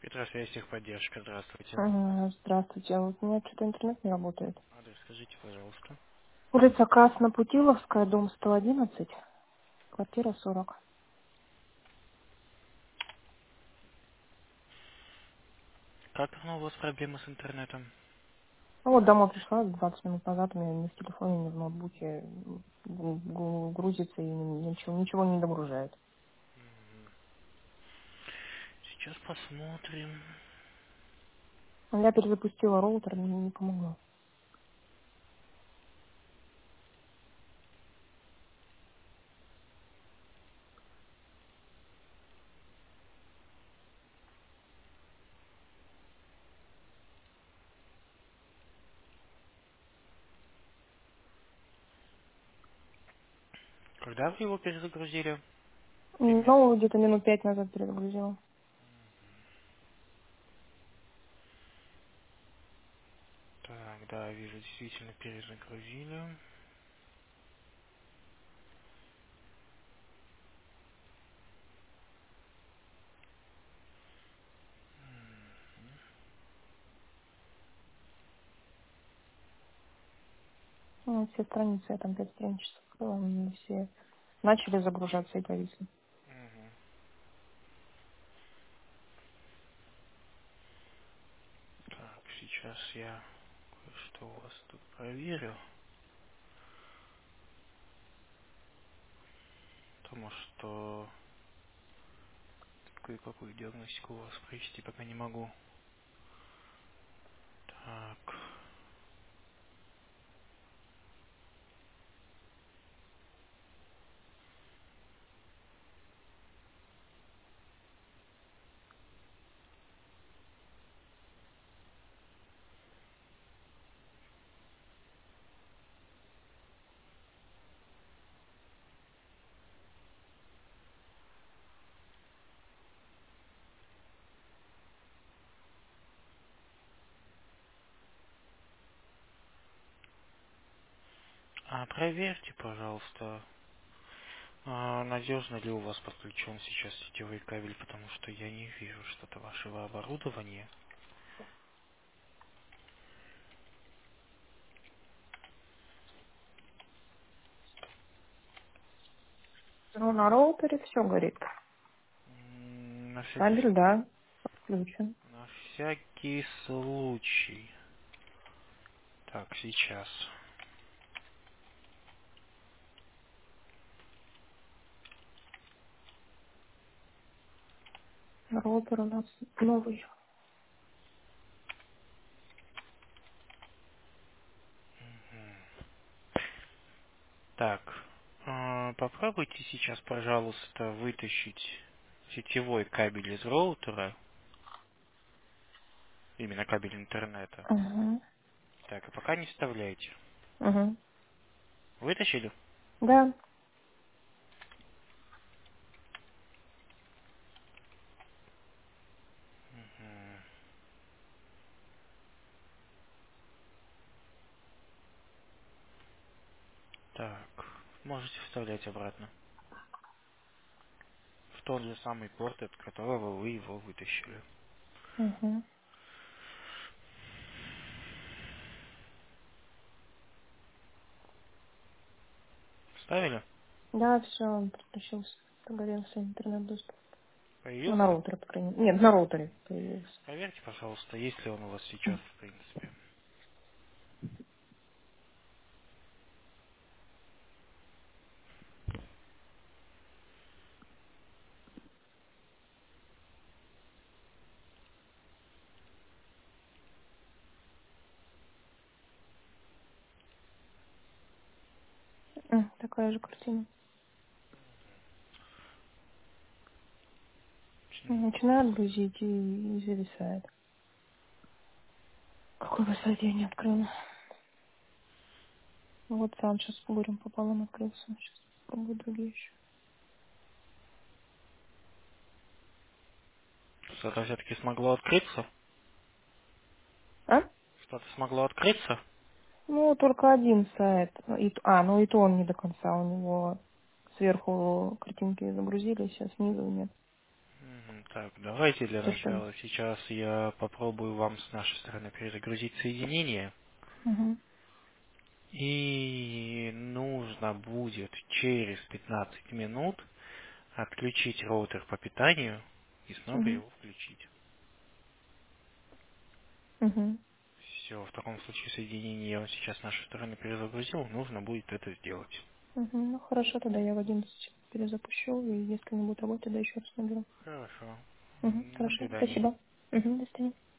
Петросвязь, техподдержка, здравствуйте. Здравствуйте. Вот у меня что-то интернет не работает. Адрес скажите, пожалуйста. Улица Краснопутиловская, дом 111, квартира 40. Как давно у вас проблемы с интернетом? Ну вот домой пришла 20 минут назад, у меня ни в телефоне, ни в ноутбуке грузится и ничего не догружает. Сейчас посмотрим. Я перезапустила роутер, не помогло. Когда вы его перезагрузили? Примерно. Ну, где-то минут 5 назад перезагрузила. Так, да, вижу, действительно перезагрузили. Ну, все страницы, я там 5 страниц открыла, они все начали загружаться и повисли. Мгм. Так, сейчас я кое-что у вас тут проверю. Потому что кое-какую диагностику у вас провести пока не могу. Так. А проверьте, пожалуйста, надежно ли у вас подключен сейчас сетевой кабель, потому что я не вижу что-то вашего оборудования. Ну, на роутере все горит. На всякий, Кабель, да, подключен. на всякий случай. Так, сейчас. Роутер у нас новый. Так, попробуйте сейчас, пожалуйста, вытащить сетевой кабель из роутера, именно кабель интернета. Угу. Так, а пока не вставляйте. Угу. Вытащили? Да. Мгм. Так, можете вставлять обратно. В тот же самый порт, от которого вы его вытащили. Угу. Вставили? Да, все, он подключился. Загорелся интернет-доступ. Ну, на Появился? роутере, по крайней мере. Нет, на роутере появился. Проверьте, пожалуйста, есть ли он у вас сейчас, в принципе. Такая же картина. Начинает грузить и зависает. Какой бы сайт я не открыла. Вот сам сейчас с горем пополам открылся. Сейчас попробую другие еще. Что-то все-таки смогло открыться? А? Что-то смогло открыться? Ну, только один сайт. Ну и то он не до конца. У него сверху картинки загрузились, а снизу нет. Так, давайте для Решим. начала сейчас я попробую вам с нашей стороны перезагрузить соединение. Угу. И нужно будет через 15 минут отключить роутер по питанию и снова Угу. его включить. Угу. Все, в таком случае соединение я вам сейчас с нашей стороны перезагрузил, нужно будет это сделать. Угу. Ну хорошо, тогда я в 11 перезапущу, и если не будет работать, тогда еще раз наберу. Хорошо. Угу. До Хорошо, свидания. спасибо. Угу. До свидания.